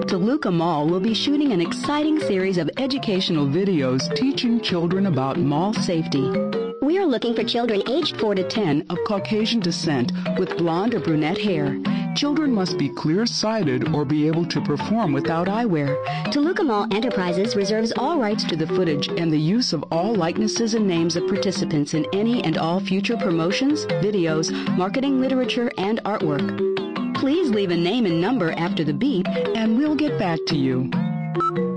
Toluca Mall will be shooting an exciting series of educational videos teaching children about mall safety. We are looking for children aged 4 to 10 of Caucasian descent with blonde or brunette hair. Children must be clear-sighted or be able to perform without eyewear. Toluca Mall Enterprises reserves all rights to the footage and the use of all likenesses and names of participants in any and all future promotions, videos, marketing literature, and artwork. Please leave a name and number after the beep, and we'll get back to you.